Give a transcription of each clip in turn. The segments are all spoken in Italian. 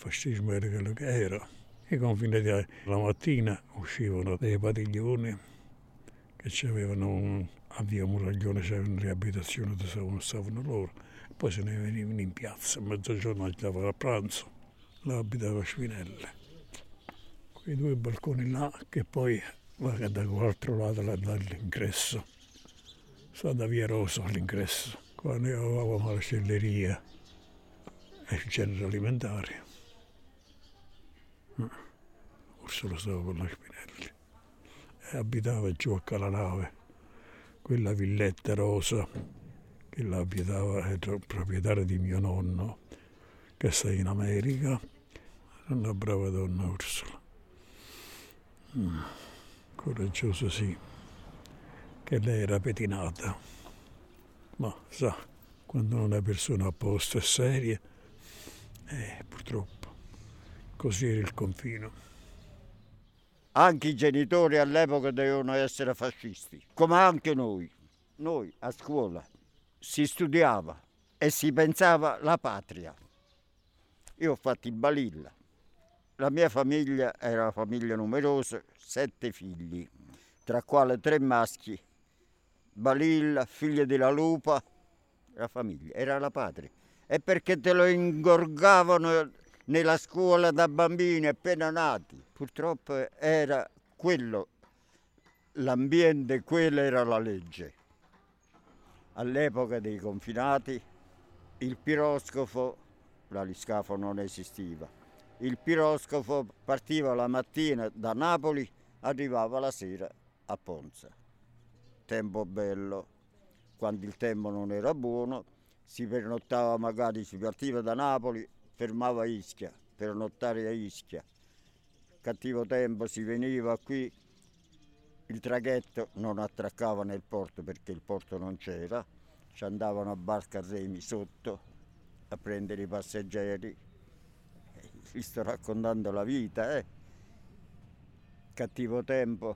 fascismo era quello che era. I confinati la mattina uscivano dei padiglioni che avevano a via Muraglione, c'erano le abitazioni dove stavano loro, poi se ne venivano in piazza, a mezzogiorno andavano a pranzo, là abitava Spinelli. Quei due balconi là che poi va da quell'altro lato dall'ingresso, sta da via Rosa all'ingresso, qua noi avevamo la celleria e il genere alimentare. Ursula stava con la Spinelli e abitava giù a Calanave, quella villetta rosa che la abitava, era il proprietario di mio nonno che sta in America, una brava donna Ursula. Coraggiosa sì, che lei era pettinata, ma sa, quando una persona a posto è seria, purtroppo così era il confino. Anche i genitori all'epoca dovevano essere fascisti, come anche noi. Noi a scuola si studiava e si pensava alla patria. Io ho fatto il Balilla. La mia famiglia era una famiglia numerosa, 7 figli, tra quali 3 maschi. Balilla, figlia della Lupa, la famiglia, era la patria. E perché te lo ingorgavano nella scuola da bambini appena nati. Purtroppo era quello l'ambiente, quella era la legge. All'epoca dei confinati il piroscafo, l'aliscafo non esisteva. Il piroscafo partiva la mattina da Napoli, arrivava la sera a Ponza. Tempo bello, quando il tempo non era buono, si pernottava magari, si partiva da Napoli, fermava a Ischia, pernottare a Ischia. Cattivo tempo, si veniva qui, il traghetto non attraccava nel porto perché il porto non c'era, ci andavano a barca a remi sotto a prendere i passeggeri. Vi sto raccontando la vita, Cattivo tempo,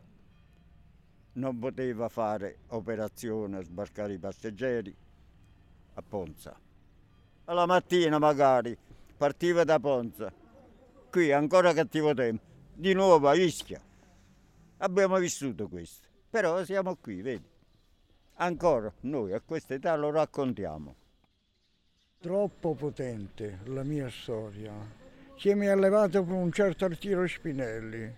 non poteva fare operazione a sbarcare i passeggeri a Ponza. Alla mattina magari partiva da Ponza, qui ancora cattivo tempo, di nuovo a Ischia. Abbiamo vissuto questo, però siamo qui, vedi? Ancora noi a questa età lo raccontiamo. Troppo potente la mia storia, che mi ha levato per un certo Arturo Spinelli,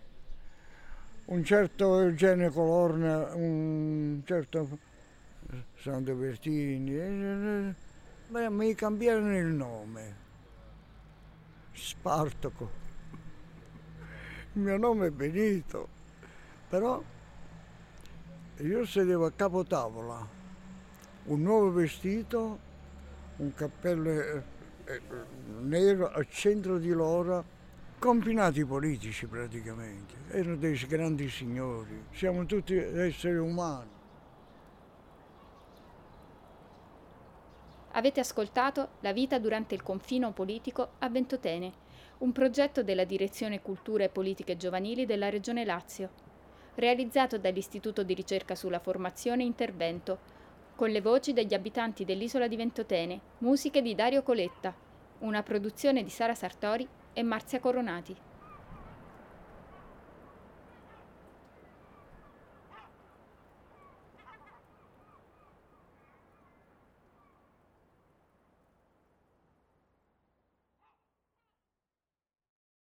un certo Eugenio Colorna, un certo Sandro Bertini, mi cambiarono il nome, Spartaco, il mio nome è Benito, però io sedevo a capotavola, un nuovo vestito, un cappello nero al centro di loro, confinati politici praticamente, erano dei grandi signori, siamo tutti esseri umani. Avete ascoltato La vita durante il confino politico a Ventotene, un progetto della Direzione Cultura e Politiche Giovanili della Regione Lazio, realizzato dall'Istituto di ricerca sulla formazione e intervento, con le voci degli abitanti dell'isola di Ventotene, musiche di Dario Coletta, una produzione di Sara Sartori e Marzia Coronati.